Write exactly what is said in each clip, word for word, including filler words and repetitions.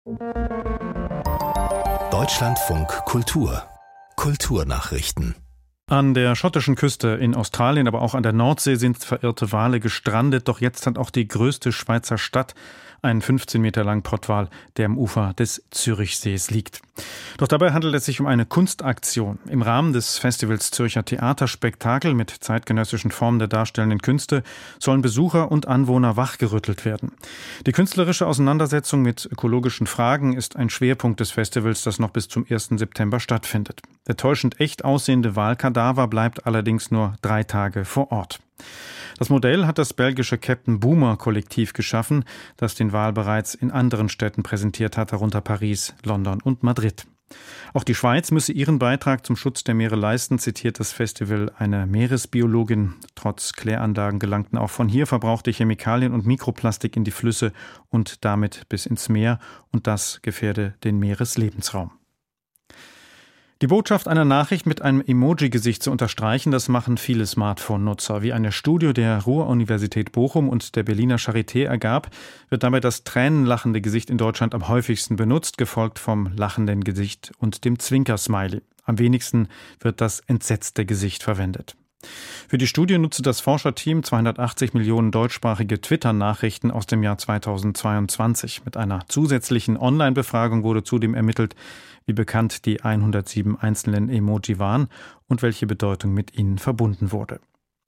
Deutschlandfunk Kultur. Kulturnachrichten. An der schottischen Küste in Australien, aber auch an der Nordsee sind verirrte Wale gestrandet. Doch jetzt hat auch die größte Schweizer Stadt einen fünfzehn Meter langen Pottwal, der am Ufer des Zürichsees liegt. Doch dabei handelt es sich um eine Kunstaktion. Im Rahmen des Festivals Zürcher Theaterspektakel mit zeitgenössischen Formen der darstellenden Künste sollen Besucher und Anwohner wachgerüttelt werden. Die künstlerische Auseinandersetzung mit ökologischen Fragen ist ein Schwerpunkt des Festivals, das noch bis zum ersten September stattfindet. Der täuschend echt aussehende Walkadaver bleibt allerdings nur drei Tage vor Ort. Das Modell hat das belgische Captain Boomer Kollektiv geschaffen, das den Wal bereits in anderen Städten präsentiert hat, darunter Paris, London und Madrid. Auch die Schweiz müsse ihren Beitrag zum Schutz der Meere leisten, zitiert das Festival eine Meeresbiologin. Trotz Kläranlagen gelangten auch von hier verbrauchte Chemikalien und Mikroplastik in die Flüsse und damit bis ins Meer, und das gefährde den Meereslebensraum. Die Botschaft einer Nachricht mit einem Emoji-Gesicht zu unterstreichen, das machen viele Smartphone-Nutzer. Wie eine Studie der Ruhr-Universität Bochum und der Berliner Charité ergab, wird dabei das tränenlachende Gesicht in Deutschland am häufigsten benutzt, gefolgt vom lachenden Gesicht und dem Zwinker-Smiley. Am wenigsten wird das entsetzte Gesicht verwendet. Für die Studie nutzte das Forscherteam zweihundertachtzig Millionen deutschsprachige Twitter-Nachrichten aus dem Jahr zweitausendzweiundzwanzig. Mit einer zusätzlichen Online-Befragung wurde zudem ermittelt, wie bekannt die hundertsieben einzelnen Emoji waren und welche Bedeutung mit ihnen verbunden wurde.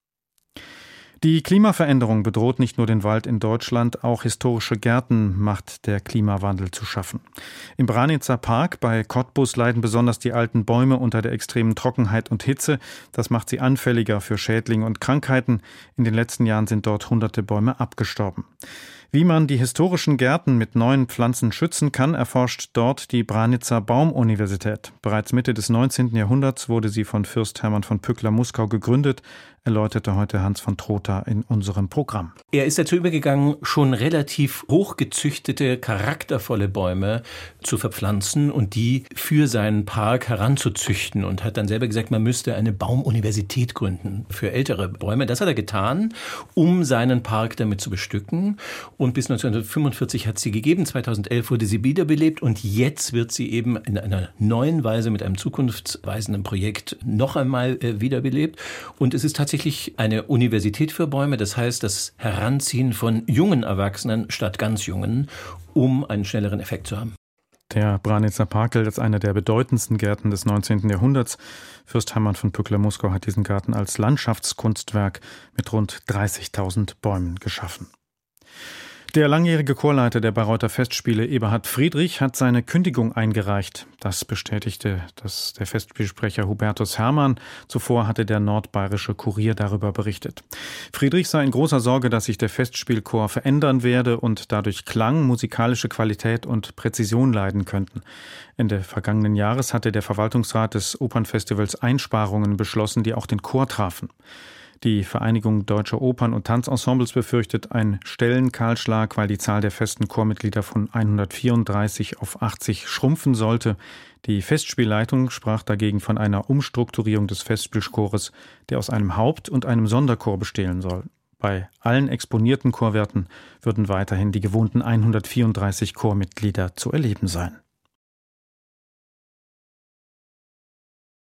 Die Klimaveränderung bedroht nicht nur den Wald in Deutschland, auch historische Gärten macht der Klimawandel zu schaffen. Im Branitzer Park bei Cottbus leiden besonders die alten Bäume unter der extremen Trockenheit und Hitze. Das macht sie anfälliger für Schädlinge und Krankheiten. In den letzten Jahren sind dort hunderte Bäume abgestorben. Wie man die historischen Gärten mit neuen Pflanzen schützen kann, erforscht dort die Branitzer Baumuniversität. Bereits Mitte des neunzehnten Jahrhunderts wurde sie von Fürst Hermann von Pückler-Muskau gegründet, erläuterte heute Hans von Trotha in unserem Programm. Er ist dazu übergegangen, schon relativ hochgezüchtete, charaktervolle Bäume zu verpflanzen und die für seinen Park heranzuzüchten, und hat dann selber gesagt, man müsste eine Baumuniversität gründen für ältere Bäume. Das hat er getan, um seinen Park damit zu bestücken. Und bis neunzehnhundertfünfundvierzig hat es sie gegeben, zweitausendelf wurde sie wiederbelebt, und jetzt wird sie eben in einer neuen Weise mit einem zukunftsweisenden Projekt noch einmal äh, wiederbelebt. Und es ist tatsächlich eine Universität für Bäume, das heißt das Heranziehen von jungen Erwachsenen statt ganz jungen, um einen schnelleren Effekt zu haben. Der Branitzer Park gilt als einer der bedeutendsten Gärten des neunzehnten Jahrhunderts. Fürst Hermann von Pückler-Muskau hat diesen Garten als Landschaftskunstwerk mit rund dreißigtausend Bäumen geschaffen. Der langjährige Chorleiter der Bayreuther Festspiele, Eberhard Friedrich, hat seine Kündigung eingereicht. Das bestätigte das der Festspielsprecher Hubertus Hermann. Zuvor hatte der Nordbayerische Kurier darüber berichtet. Friedrich sei in großer Sorge, dass sich der Festspielchor verändern werde und dadurch Klang, musikalische Qualität und Präzision leiden könnten. Ende vergangenen Jahres hatte der Verwaltungsrat des Opernfestivals Einsparungen beschlossen, die auch den Chor trafen. Die Vereinigung Deutscher Opern- und Tanzensembles befürchtet einen Stellenkahlschlag, weil die Zahl der festen Chormitglieder von hundertvierunddreißig auf achtzig schrumpfen sollte. Die Festspielleitung sprach dagegen von einer Umstrukturierung des Festspielchores, der aus einem Haupt- und einem Sonderchor bestehen soll. Bei allen exponierten Chorwerten würden weiterhin die gewohnten hundertvierunddreißig Chormitglieder zu erleben sein.